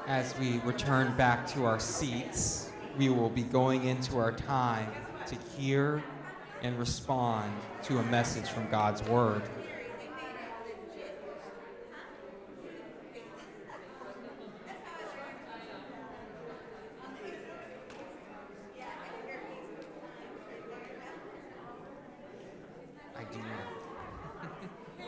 As we return back to our seats, we will be going into our time to hear and respond to a message from God's Word. I do not.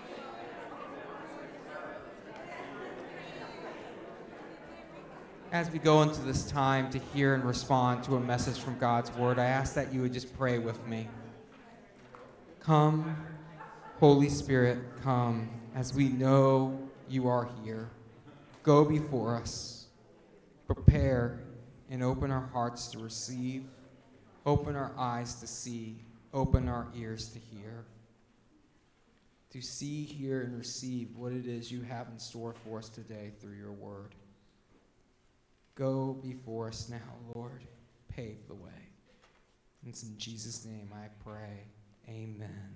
As we go into this time to hear and respond to a message from God's Word, I ask that you would just pray with me. Come, Holy Spirit, come, as we know you are here. Go before us. Prepare and open our hearts to receive. Open our eyes to see. Open our ears to hear. To see, hear, and receive what it is you have in store for us today through your word. Go before us now, Lord. Pave the way. And it's in Jesus' name I pray. Amen.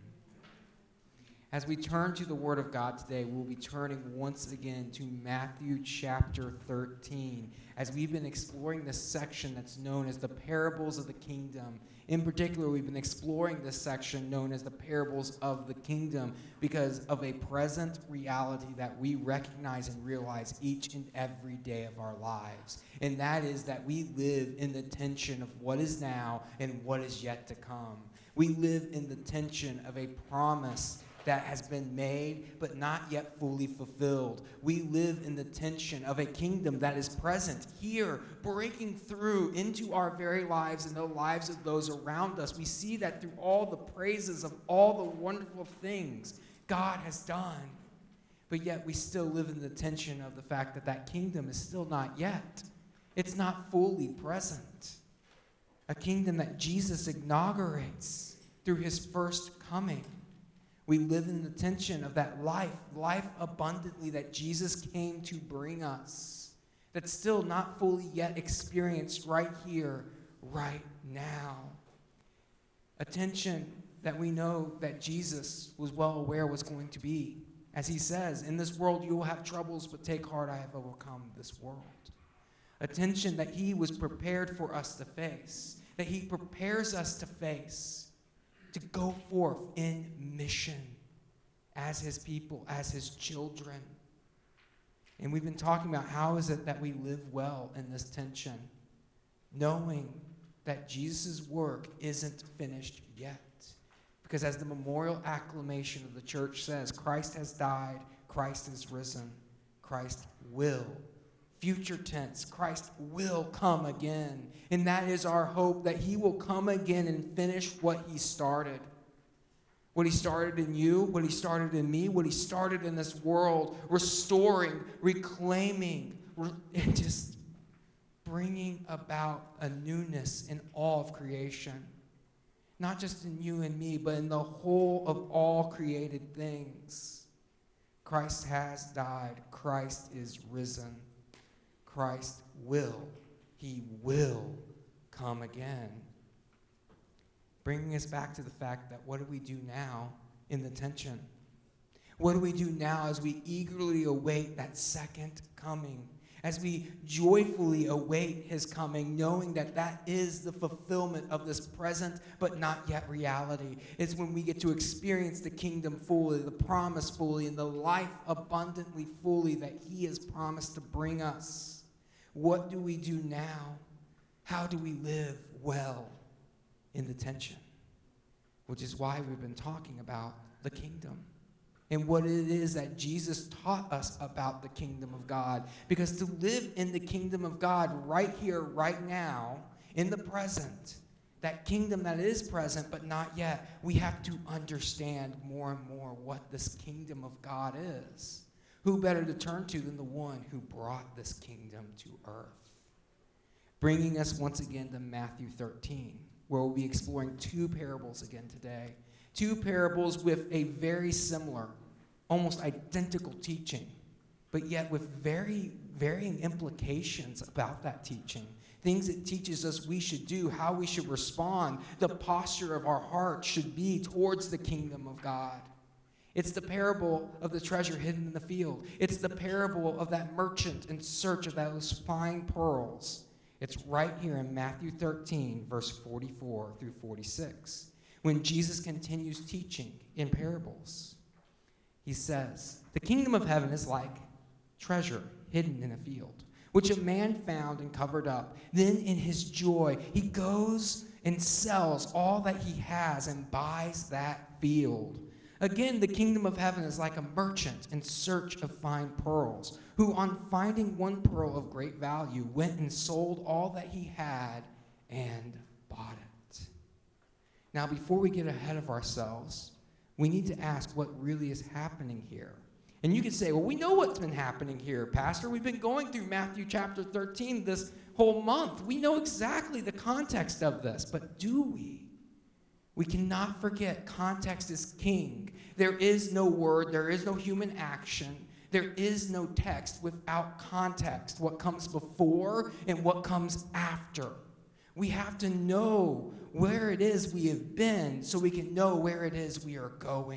As we turn to the Word of God today, we'll be turning once again to Matthew chapter 13, as we've been exploring this section that's known as the parables of the kingdom. In particular, we've been exploring this section known as the parables of the kingdom because of a present reality that we recognize and realize each and every day of our lives. And that is that we live in the tension of what is now and what is yet to come. We live in the tension of a promise that has been made but not yet fully fulfilled. We live in the tension of a kingdom that is present here, breaking through into our very lives and the lives of those around us. We see that through all the praises of all the wonderful things God has done. But yet we still live in the tension of the fact that that kingdom is still not yet. It's not fully present. A kingdom that Jesus inaugurates through his first coming. We live in the tension of that life abundantly that Jesus came to bring us, that's still not fully yet experienced right here, right now. A tension that we know that Jesus was well aware was going to be. As he says, in this world you will have troubles, but take heart, I have overcome this world. A tension that he was prepared for us to face, that he prepares us to face, to go forth in mission as his people, as his children. And we've been talking about how is it that we live well in this tension, knowing that Jesus' work isn't finished yet. Because as the memorial acclamation of the church says, Christ has died, Christ is risen, Christ will. Future tense, Christ will come again. And that is our hope, that he will come again and finish what he started. What he started in you, what he started in me, what he started in this world, restoring, reclaiming, and just bringing about a newness in all of creation. Not just in you and me, but in the whole of all created things. Christ has died. Christ is risen. Christ will. He will come again. Bringing us back to the fact that what do we do now in the tension? What do we do now as we eagerly await that second coming? As we joyfully await his coming, knowing that that is the fulfillment of this present but not yet reality. It's when we get to experience the kingdom fully, the promise fully, and the life abundantly fully that he has promised to bring us. What do we do now? How do we live well in the tension? Which is why we've been talking about the kingdom and what it is that Jesus taught us about the kingdom of God. Because to live in the kingdom of God right here, right now, in the present, that kingdom that is present but not yet, we have to understand more and more what this kingdom of God is. Who better to turn to than the one who brought this kingdom to earth? Bringing us once again to Matthew 13, where we'll be exploring two parables again today. Two parables with a very similar, almost identical teaching, but yet with very varying implications about that teaching. Things it teaches us we should do, how we should respond, the posture of our heart should be towards the kingdom of God. It's the parable of the treasure hidden in the field. It's the parable of that merchant in search of those fine pearls. It's right here in Matthew 13, verse 44 through 46, when Jesus continues teaching in parables. He says, "The kingdom of heaven is like treasure hidden in a field, which a man found and covered up. Then in his joy, he goes and sells all that he has and buys that field. Again, the kingdom of heaven is like a merchant in search of fine pearls, who on finding one pearl of great value went and sold all that he had and bought it." Now, before we get ahead of ourselves, we need to ask what really is happening here. And you can say, well, we know what's been happening here, Pastor. We've been going through Matthew chapter 13 this whole month. We know exactly the context of this, but do we? We cannot forget context is king. There is no word, there is no human action, there is no text without context, what comes before and what comes after. We have to know where it is we have been so we can know where it is we are going.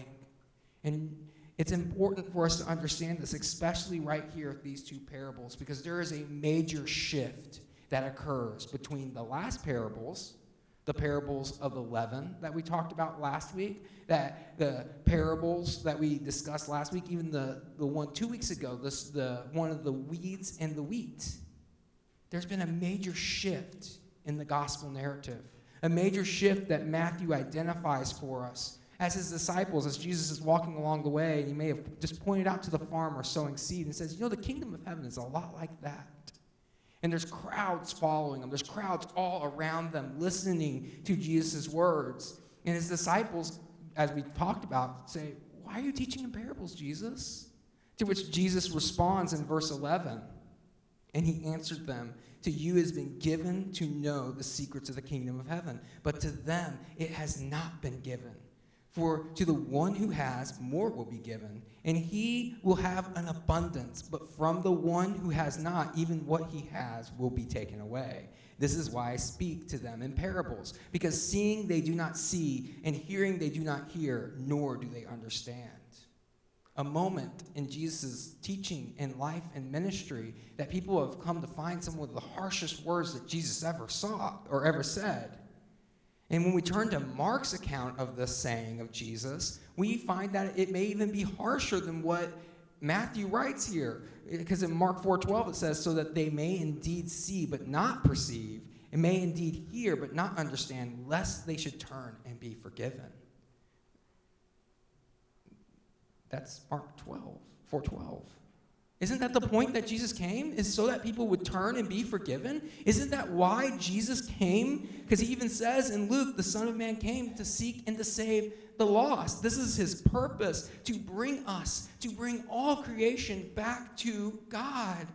And it's important for us to understand this, especially right here at these two parables, because there is a major shift that occurs between the last parables, the parables of the leaven that we talked about last week, that the parables that we discussed last week, even the one 2 weeks ago, the one of the weeds and the wheat. There's been a major shift in the gospel narrative, a major shift that Matthew identifies for us as his disciples, as Jesus is walking along the way, and he may have just pointed out to the farmer sowing seed and says, the kingdom of heaven is a lot like that. And there's crowds following him. There's crowds all around them listening to Jesus' words. And his disciples, as we talked about, say, "Why are you teaching in parables, Jesus?" To which Jesus responds in verse 11. And he answered them, "To you has been given to know the secrets of the kingdom of heaven, but to them it has not been given. For to the one who has, more will be given, and he will have an abundance. But from the one who has not, even what he has will be taken away. This is why I speak to them in parables, because seeing they do not see, and hearing they do not hear, nor do they understand." A moment in Jesus' teaching and life and ministry that people have come to find some of the harshest words that Jesus ever saw or ever said. And when we turn to Mark's account of this saying of Jesus, we find that it may even be harsher than what Matthew writes here. Because in Mark 4:12 it says, "So that they may indeed see but not perceive, and may indeed hear but not understand, lest they should turn and be forgiven." That's Mark 4:12. Isn't that the point that Jesus came? Is so that people would turn and be forgiven? Isn't that why Jesus came? Because he even says in Luke, the Son of Man came to seek and to save the lost. This is his purpose, to bring all creation back to God.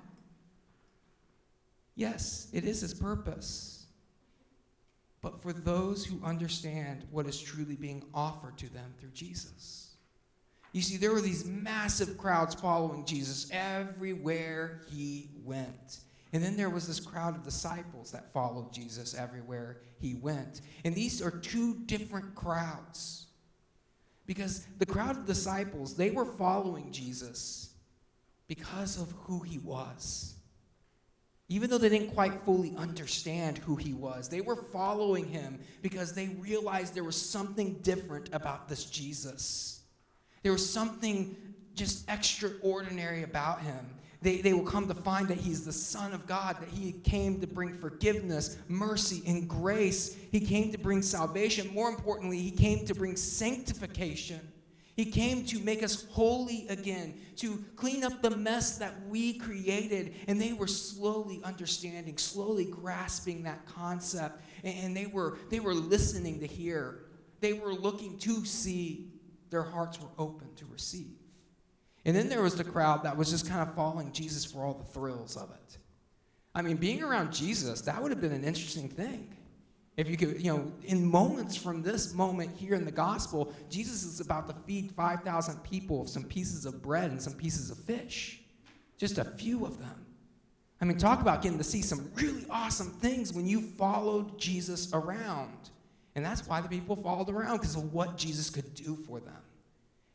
Yes, it is his purpose. But for those who understand what is truly being offered to them through Jesus. You see, there were these massive crowds following Jesus everywhere he went. And then there was this crowd of disciples that followed Jesus everywhere he went. And these are two different crowds. Because the crowd of disciples, they were following Jesus because of who he was. Even though they didn't quite fully understand who he was, they were following him because they realized there was something different about this Jesus. There was something just extraordinary about him. They will come to find that he's the Son of God, that he came to bring forgiveness, mercy, and grace. He came to bring salvation. More importantly, he came to bring sanctification. He came to make us holy again, to clean up the mess that we created. And they were slowly understanding, slowly grasping that concept. And they were listening to hear. They were looking to see. Their hearts were open to receive. And then there was the crowd that was just kind of following Jesus for all the thrills of it. I mean, being around Jesus, that would have been an interesting thing. If you could, in moments from this moment here in the gospel, Jesus is about to feed 5,000 people with some pieces of bread and some pieces of fish. Just a few of them. I mean, talk about getting to see some really awesome things when you followed Jesus around. And that's why the people followed around, because of what Jesus could do for them.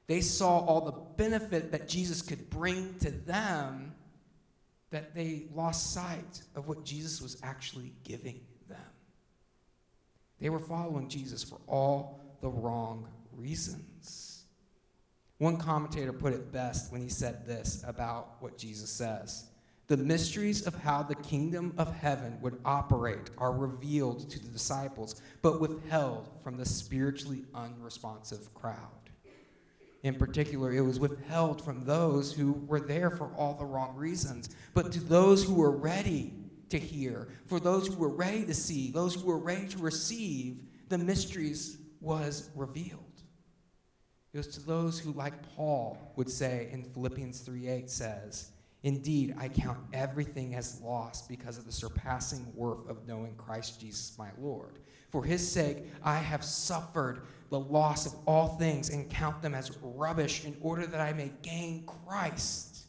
They saw all the benefit that Jesus could bring to them that they lost sight of what Jesus was actually giving them. They were following Jesus for all the wrong reasons. One commentator put it best when he said this about what Jesus says. The mysteries of how the kingdom of heaven would operate are revealed to the disciples, but withheld from the spiritually unresponsive crowd. In particular, it was withheld from those who were there for all the wrong reasons. But to those who were ready to hear, for those who were ready to see, those who were ready to receive, the mysteries was revealed. It was to those who, like Paul would say in Philippians 3:8 says, "Indeed, I count everything as lost because of the surpassing worth of knowing Christ Jesus my Lord. For his sake, I have suffered the loss of all things and count them as rubbish in order that I may gain Christ."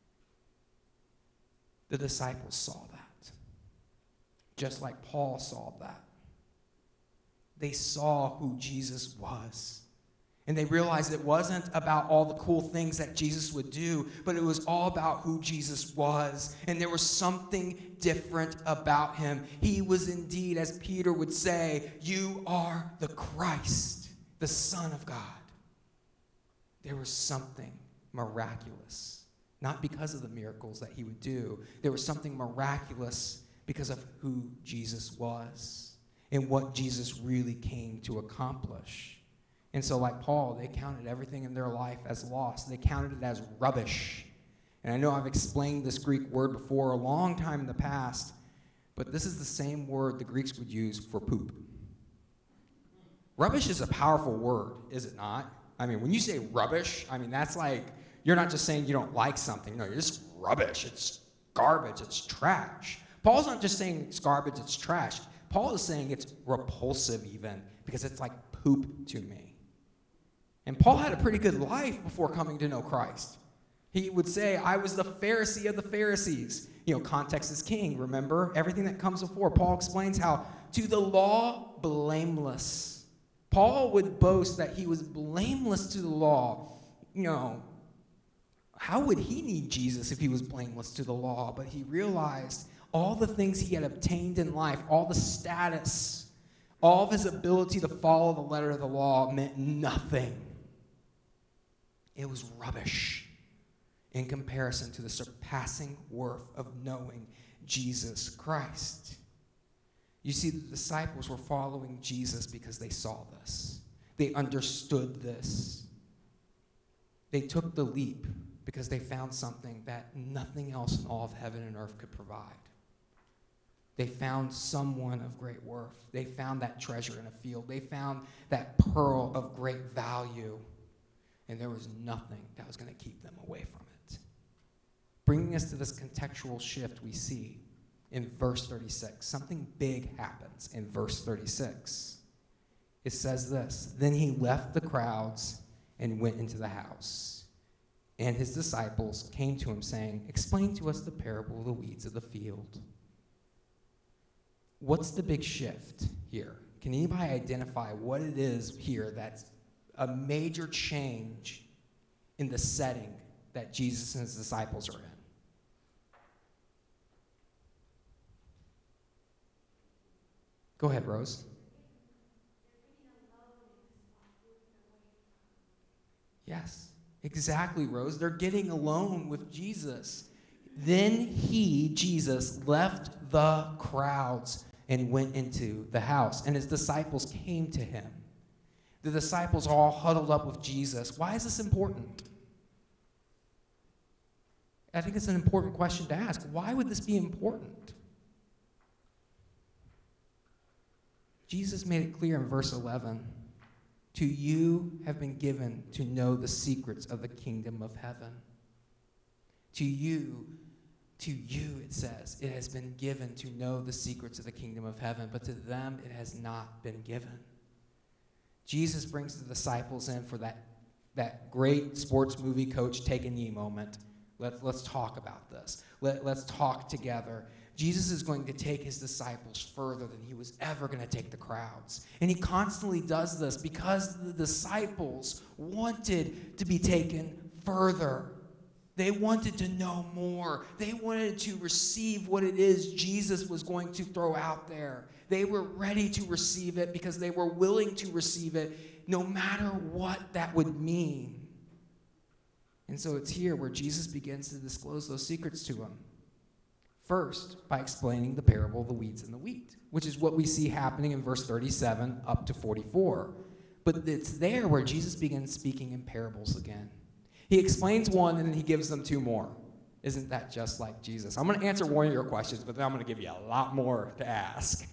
The disciples saw that, just like Paul saw that. They saw who Jesus was. And they realized it wasn't about all the cool things that Jesus would do, but it was all about who Jesus was. And there was something different about him. He was indeed, as Peter would say, "You are the Christ, the Son of God." There was something miraculous, not because of the miracles that he would do. There was something miraculous because of who Jesus was and what Jesus really came to accomplish. And so like Paul, they counted everything in their life as lost. They counted it as rubbish. And I know I've explained this Greek word before a long time in the past, but this is the same word the Greeks would use for poop. Rubbish is a powerful word, is it not? I mean, when you say rubbish, I mean, that's like, you're not just saying you don't like something. No, you're just rubbish. It's garbage. It's trash. Paul's not just saying it's garbage, it's trash. Paul is saying it's repulsive even, because it's like poop to me. And Paul had a pretty good life before coming to know Christ. He would say, "I was the Pharisee of the Pharisees." You know, context is king, remember? Everything that comes before. Paul explains how to the law, blameless. Paul would boast that he was blameless to the law. You know, how would he need Jesus if he was blameless to the law? But he realized all the things he had obtained in life, all the status, all of his ability to follow the letter of the law meant nothing. It was rubbish in comparison to the surpassing worth of knowing Jesus Christ. You see, the disciples were following Jesus because they saw this. They understood this. They took the leap because they found something that nothing else in all of heaven and earth could provide. They found someone of great worth. They found that treasure in a field. They found that pearl of great value. And there was nothing that was going to keep them away from it. Bringing us to this contextual shift we see in verse 36. Something big happens in verse 36. It says this: "Then he left the crowds and went into the house. And his disciples came to him saying, 'Explain to us the parable of the weeds of the field.'" What's the big shift here? Can anybody identify what it is here that's a major change in the setting that Jesus and his disciples are in? Go ahead, Rose. Yes, exactly, Rose. They're getting alone with Jesus. Then he, Jesus, left the crowds and went into the house, and his disciples came to him. The disciples are all huddled up with Jesus. Why is this important? I think it's an important question to ask. Why would this be important? Jesus made it clear in verse 11, "To you have been given to know the secrets of the kingdom of heaven." To you, it says, it has been given to know the secrets of the kingdom of heaven, but to them it has not been given. Jesus brings the disciples in for that great sports movie coach take a knee moment. Let's talk about this. Let's talk together. Jesus is going to take his disciples further than he was ever going to take the crowds. And he constantly does this because the disciples wanted to be taken further. They wanted to know more. They wanted to receive what it is Jesus was going to throw out there. They were ready to receive it because they were willing to receive it no matter what that would mean. And so it's here where Jesus begins to disclose those secrets to them. First, by explaining the parable of the weeds and the wheat, which is what we see happening in verse 37 up to 44. But it's there where Jesus begins speaking in parables again. He explains one, and then he gives them two more. Isn't that just like Jesus? I'm going to answer one of your questions, but then I'm going to give you a lot more to ask.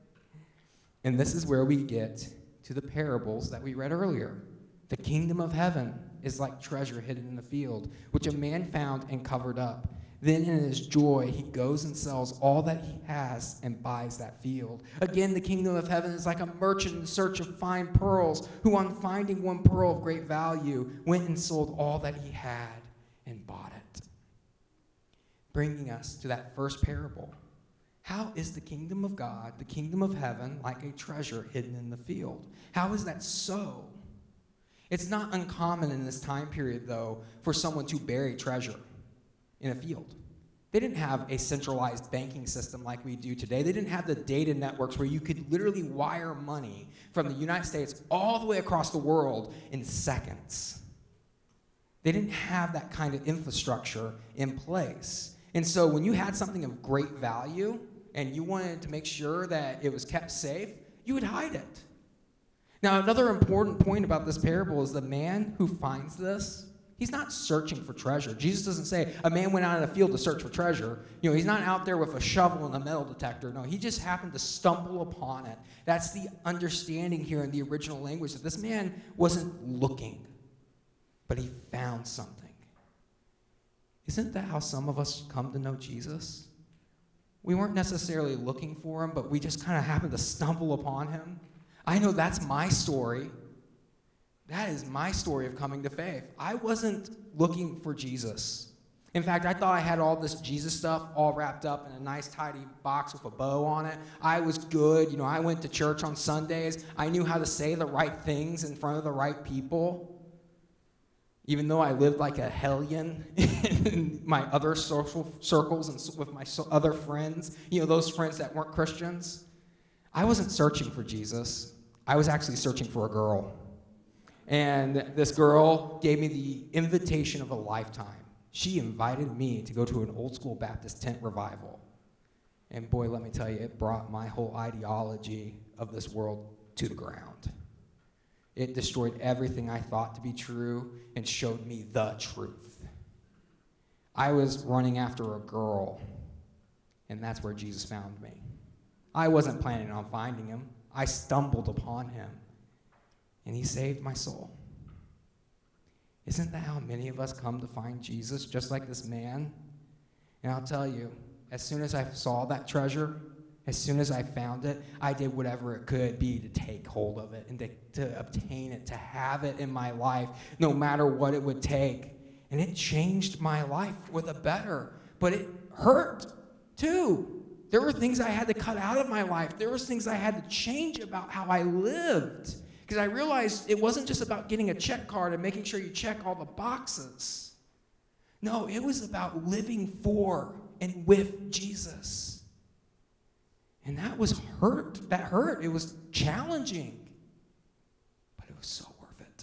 And this is where we get to the parables that we read earlier. The kingdom of heaven is like treasure hidden in the field, which a man found and covered up. Then in his joy, he goes and sells all that he has and buys that field. Again, the kingdom of heaven is like a merchant in search of fine pearls, who on finding one pearl of great value, went and sold all that he had and bought it. Bringing us to that first parable. How is the kingdom of God, the kingdom of heaven, like a treasure hidden in the field? How is that so? It's not uncommon in this time period, though, for someone to bury treasure in a field. They didn't have a centralized banking system like we do today. They didn't have the data networks where you could literally wire money from the United States all the way across the world in seconds. They didn't have that kind of infrastructure in place. And so when you had something of great value and you wanted to make sure that it was kept safe, you would hide it. Now, another important point about this parable is the man who finds this, he's not searching for treasure. Jesus doesn't say a man went out in a field to search for treasure. You know, he's not out there with a shovel and a metal detector. No, he just happened to stumble upon it. That's the understanding here in the original language, that this man wasn't looking, but he found something. Isn't that how some of us come to know Jesus? We weren't necessarily looking for him, but we just kind of happened to stumble upon him. I know that's my story. That is my story of coming to faith. I wasn't looking for Jesus. In fact, I thought I had all this Jesus stuff all wrapped up in a nice, tidy box with a bow on it. I was good. You know, I went to church on Sundays. I knew how to say the right things in front of the right people. Even though I lived like a hellion in my other social circles and with my other friends, you know, those friends that weren't Christians, I wasn't searching for Jesus. I was actually searching for a girl. And this girl gave me the invitation of a lifetime. She invited me to go to an old school Baptist tent revival. And boy, let me tell you, it brought my whole ideology of this world to the ground. It destroyed everything I thought to be true and showed me the truth. I was running after a girl, and that's where Jesus found me. I wasn't planning on finding him. I stumbled upon him, and he saved my soul. Isn't that how many of us come to find Jesus, just like this man? And I'll tell you, as soon as I saw that treasure, as soon as I found it, I did whatever it could be to take hold of it and to obtain it, to have it in my life, no matter what it would take. And it changed my life for the better, but it hurt too. There were things I had to cut out of my life. There were things I had to change about how I lived, because I realized it wasn't just about getting a check card and making sure you check all the boxes. No, it was about living for and with Jesus. And that was hurt. That hurt. It was challenging, but it was so worth it.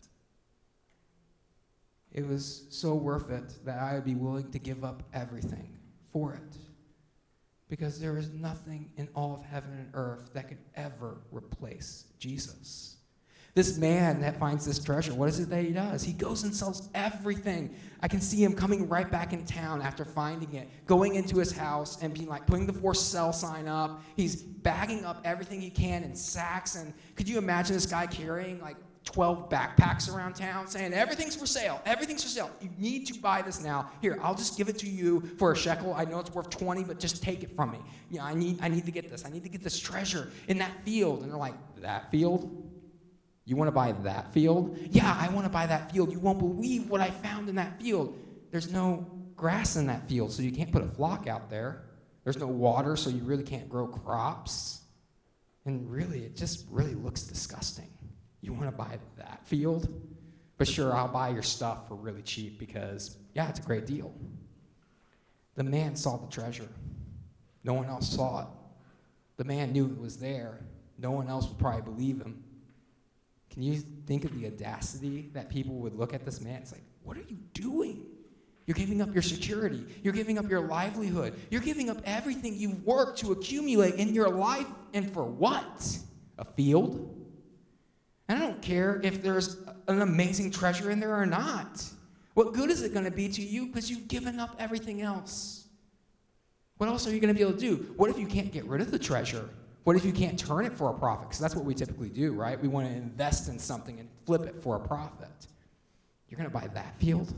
It was so worth it that I would be willing to give up everything for it, because there is nothing in all of heaven and earth that could ever replace Jesus. This man that finds this treasure, what is it that he does? He goes and sells everything. I can see him coming right back in town after finding it, going into his house and being like, putting the for sale sign up. He's bagging up everything he can in sacks. And could you imagine this guy carrying like 12 backpacks around town saying, everything's for sale, everything's for sale. You need to buy this now. Here, I'll just give it to you for a shekel. I know it's worth 20, but just take it from me. Yeah, I need to get this. I need to get this treasure in that field. And they're like, that field? You want to buy that field? Yeah, I want to buy that field. You won't believe what I found in that field. There's no grass in that field, so you can't put a flock out there. There's no water, so you really can't grow crops. And really, it just really looks disgusting. You want to buy that field? But sure, I'll buy your stuff for really cheap because, yeah, it's a great deal. The man saw the treasure. No one else saw it. The man knew it was there. No one else would probably believe him. Can you think of the audacity that people would look at this man? It's like, what are you doing? You're giving up your security. You're giving up your livelihood. You're giving up everything you've worked to accumulate in your life. And for what? A field? And I don't care if there's an amazing treasure in there or not. What good is it going to be to you because you've given up everything else? What else are you going to be able to do? What if you can't get rid of the treasure? What if you can't turn it for a profit? Because that's what we typically do, right? We want to invest in something and flip it for a profit. You're going to buy that field?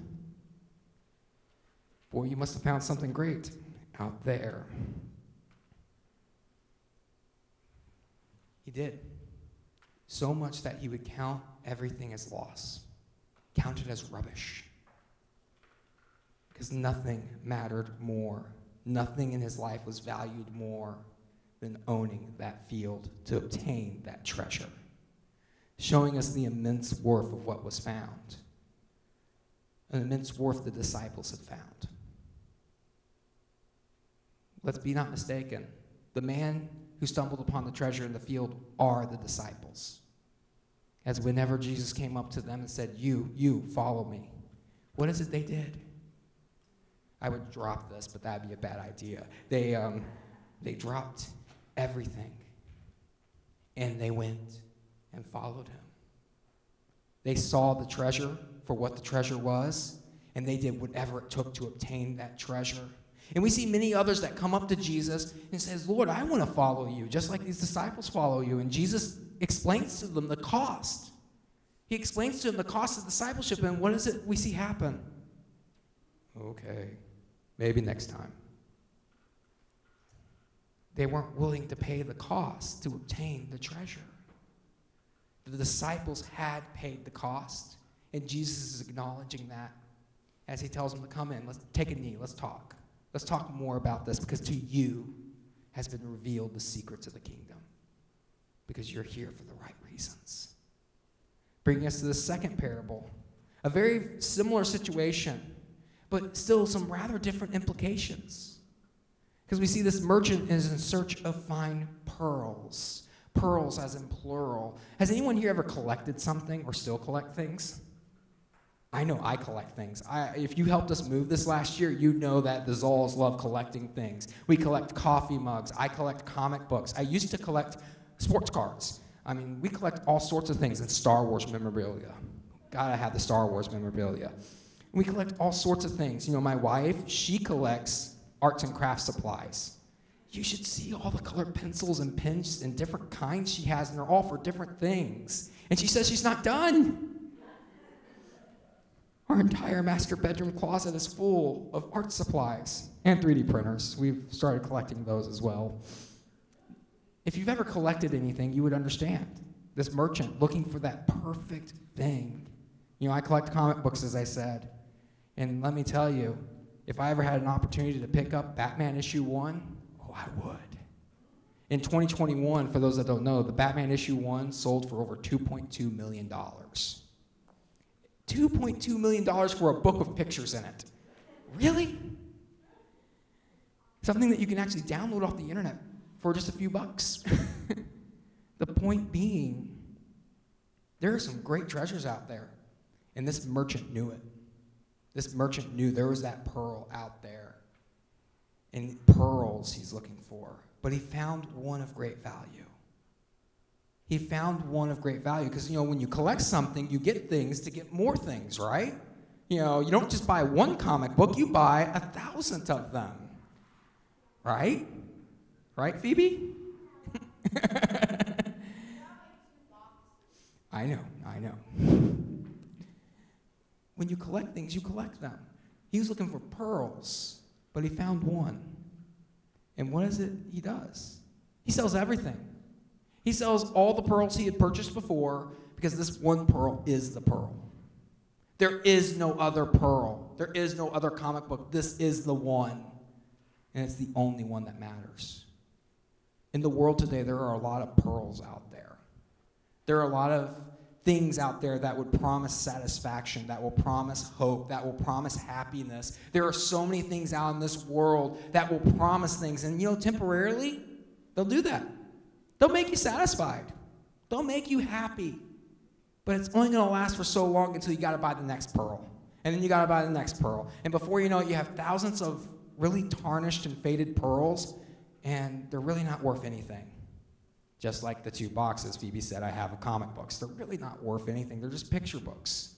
Boy, you must have found something great out there. He did. So much that he would count everything as loss, count it as rubbish. Because nothing mattered more. Nothing in his life was valued more than owning that field to obtain that treasure, showing us the immense worth of what was found, an immense worth the disciples had found. Let's be not mistaken. The man who stumbled upon the treasure in the field are the disciples. As whenever Jesus came up to them and said, you, follow me. What is it they did? I would drop this, but that'd be a bad idea. They dropped everything, and they went and followed him. They saw the treasure for what the treasure was, and they did whatever it took to obtain that treasure. And we see many others that come up to Jesus and says, Lord, I want to follow you, just like these disciples follow you. And Jesus explains to them the cost. He explains to them the cost of discipleship, and what is it we see happen? Okay, maybe next time. They weren't willing to pay the cost to obtain the treasure. The disciples had paid the cost, and Jesus is acknowledging that as he tells them to come in. Let's take a knee. Let's talk. Let's talk more about this, because to you has been revealed the secrets of the kingdom, because you're here for the right reasons. Bringing us to the second parable, a very similar situation, but still some rather different implications. Because we see this merchant is in search of fine pearls. Pearls as in plural. Has anyone here ever collected something or still collect things? I know I collect things. If you helped us move this last year, you know that the Zolls love collecting things. We collect coffee mugs. I collect comic books. I used to collect sports cards. I mean, we collect all sorts of things, and Star Wars memorabilia. Gotta have the Star Wars memorabilia. We collect all sorts of things. You know, my wife, she collects arts and crafts supplies. You should see all the colored pencils and pens and different kinds she has, and they're all for different things. And she says she's not done. Our entire master bedroom closet is full of art supplies and 3D printers. We've started collecting those as well. If you've ever collected anything, you would understand. This merchant looking for that perfect thing. You know, I collect comic books, as I said. And let me tell you, if I ever had an opportunity to pick up Batman issue 1, oh, I would. In 2021, for those that don't know, the Batman issue 1 sold for over $2.2 million. $2.2 million for a book with pictures in it. Really? Something that you can actually download off the internet for just a few bucks. The point being, there are some great treasures out there, and this merchant knew it. This merchant knew there was that pearl out there, and pearls he's looking for, but he found one of great value. He found one of great value because, you know, when you collect something, you get things to get more things, right? You know, you don't just buy one comic book, you buy 1,000 of them, right? Right, Phoebe? I know. When you collect things, you collect them. He was looking for pearls, but he found one. And what is it he does? He sells everything. He sells all the pearls he had purchased before because this one pearl is the pearl. There is no other pearl. There is no other comic book. This is the one. and it's the only one that matters. In the world today, there are a lot of pearls out there. There are a lot of things out there that would promise satisfaction, that will promise hope, that will promise happiness. There are so many things out in this world that will promise things, and temporarily, they'll do that. They'll make you satisfied. They'll make you happy. But it's only going to last for so long until you got to buy the next pearl. And then you got to buy the next pearl. And before you know it, you have thousands of really tarnished and faded pearls, and they're really not worth anything. Just like the 2 boxes Phoebe said I have of comic books. They're really not worth anything. They're just picture books.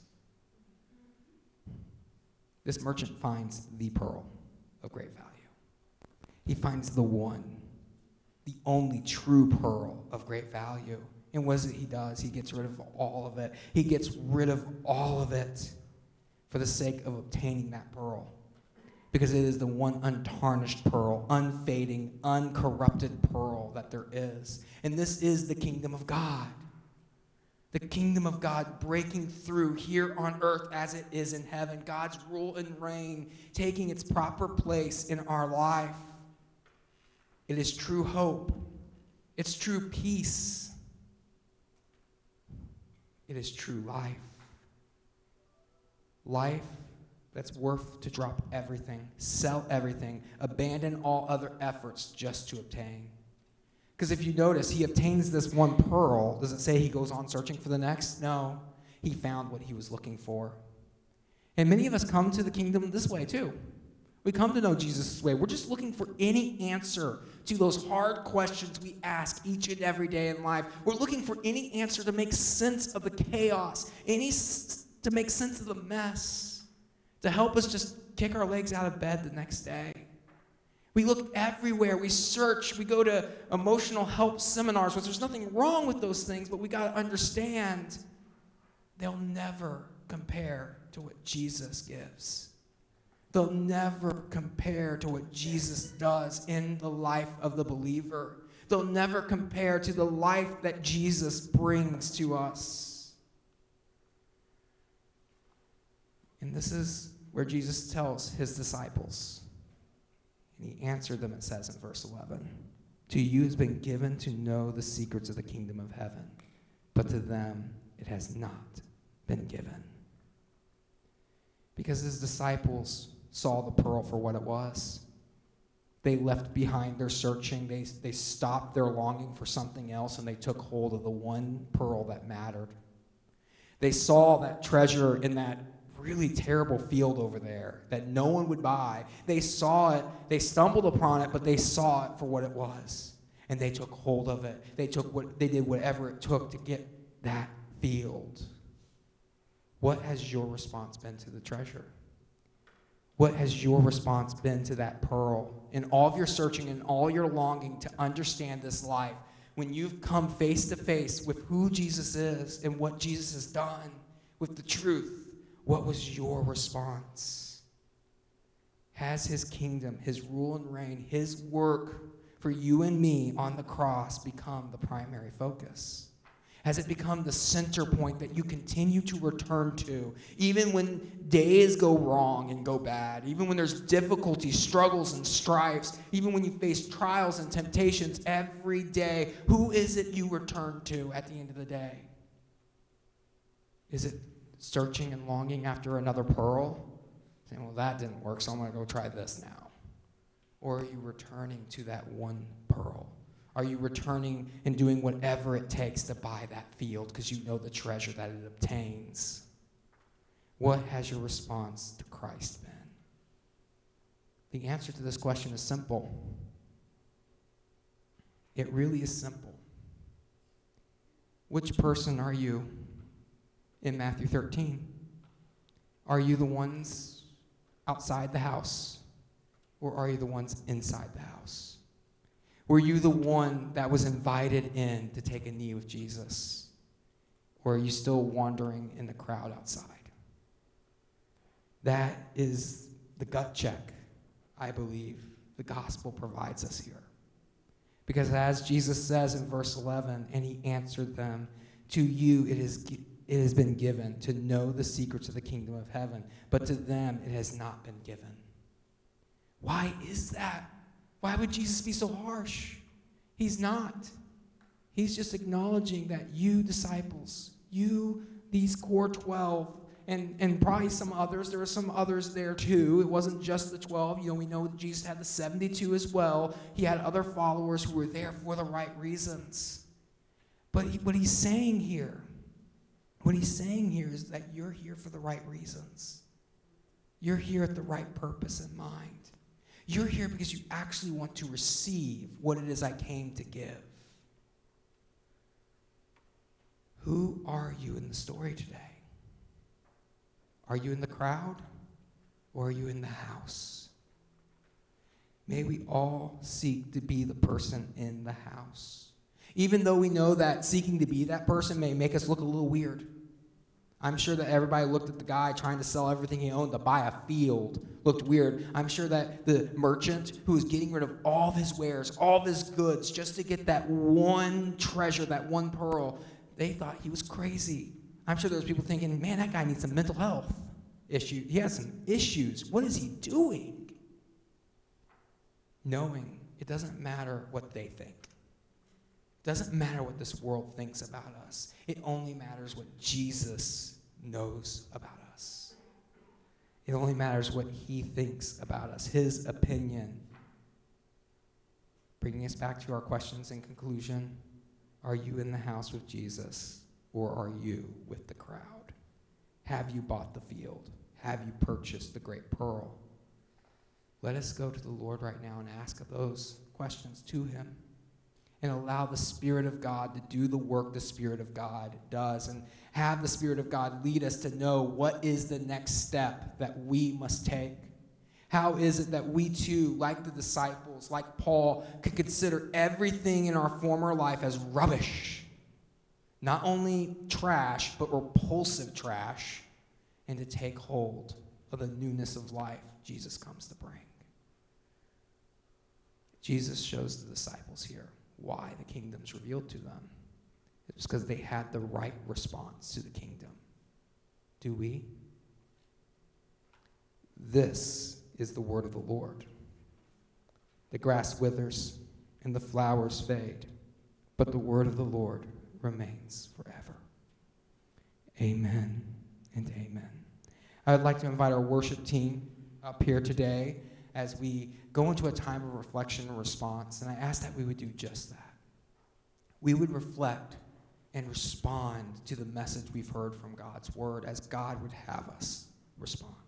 This merchant finds the pearl of great value. He finds the one, the only true pearl of great value. And what is it he does? He gets rid of all of it. He gets rid of all of it for the sake of obtaining that pearl. Because it is the one untarnished pearl, unfading, uncorrupted pearl that there is. And this is the kingdom of God. The kingdom of God breaking through here on earth as it is in heaven. God's rule and reign taking its proper place in our life. It is true hope. It's true peace. It is true life. Life that's worth to drop everything, sell everything, abandon all other efforts just to obtain. Because if you notice, he obtains this one pearl. Does it say he goes on searching for the next? No. He found what he was looking for. And many of us come to the kingdom this way too. We come to know Jesus this way. We're just looking for any answer to those hard questions we ask each and every day in life. We're looking for any answer to make sense of the chaos, to make sense of the mess, to help us just kick our legs out of bed the next day. We look everywhere. We search. We go to emotional help seminars, which there's nothing wrong with those things, but we got to understand they'll never compare to what Jesus gives. They'll never compare to what Jesus does in the life of the believer. They'll never compare to the life that Jesus brings to us. And this is where Jesus tells his disciples, and he answered them, it says in verse 11, "To you has been given to know the secrets of the kingdom of heaven, but to them it has not been given." Because his disciples saw the pearl for what it was. They left behind their searching. They stopped their longing for something else, and they took hold of the one pearl that mattered. They saw that treasure in that really terrible field over there that no one would buy. They saw it. They stumbled upon it, but they saw it for what it was, and they took hold of it. They did whatever it took to get that field. What has your response been to the treasure? What has your response been to that pearl? In all of your searching and all your longing to understand this life, when you've come face to face with who Jesus is and what Jesus has done with the truth, what was your response? Has his kingdom, his rule and reign, his work for you and me on the cross become the primary focus? Has it become the center point that you continue to return to, even when days go wrong and go bad, even when there's difficulties, struggles, and strifes, even when you face trials and temptations every day? Who is it you return to at the end of the day? Is it searching and longing after another pearl? Saying, well, that didn't work, so I'm going to go try this now. Or are you returning to that one pearl? Are you returning and doing whatever it takes to buy that field because you know the treasure that it obtains? What has your response to Christ been? The answer to this question is simple. It really is simple. Which person are you in Matthew 13? Are you the ones outside the house, or are you the ones inside the house? Were you the one that was invited in to take a knee with Jesus? Or are you still wandering in the crowd outside? That is the gut check, I believe, the gospel provides us here. Because as Jesus says in verse 11, and he answered them, "To you it has been given to know the secrets of the kingdom of heaven, but to them it has not been given." Why is that? Why would Jesus be so harsh? He's not. He's just acknowledging that you disciples, you, these core 12, and probably some others, there were some others there too. It wasn't just the 12. We know that Jesus had the 72 as well. He had other followers who were there for the right reasons. But what he's saying here is that you're here for the right reasons. You're here with the right purpose in mind. You're here because you actually want to receive what it is I came to give. Who are you in the story today? Are you in the crowd or are you in the house? May we all seek to be the person in the house. Even though we know that seeking to be that person may make us look a little weird. I'm sure that everybody looked at the guy trying to sell everything he owned to buy a field, looked weird. I'm sure that the merchant who was getting rid of all of his wares, all of his goods, just to get that one treasure, that one pearl, they thought he was crazy. I'm sure there was people thinking, man, that guy needs some mental health issue. He has some issues. What is he doing? Knowing it doesn't matter what they think. It doesn't matter what this world thinks about us. It only matters what Jesus knows about us. It only matters what he thinks about us, his opinion. Bringing us back to our questions in conclusion, are you in the house with Jesus or are you with the crowd? Have you bought the field? Have you purchased the great pearl? Let us go to the Lord right now and ask those questions to him. And allow the Spirit of God to do the work the Spirit of God does. And have the Spirit of God lead us to know what is the next step that we must take. How is it that we too, like the disciples, like Paul, could consider everything in our former life as rubbish? Not only trash, but repulsive trash. And to take hold of the newness of life Jesus comes to bring. Jesus shows the disciples here why the kingdom's revealed to them. It was because they had the right response to the kingdom. Do we? This is the word of the Lord. The grass withers and the flowers fade, but the word of the Lord remains forever. Amen and amen. I would like to invite our worship team up here today as we go into a time of reflection and response, and I ask that we would do just that. We would reflect and respond to the message we've heard from God's word as God would have us respond.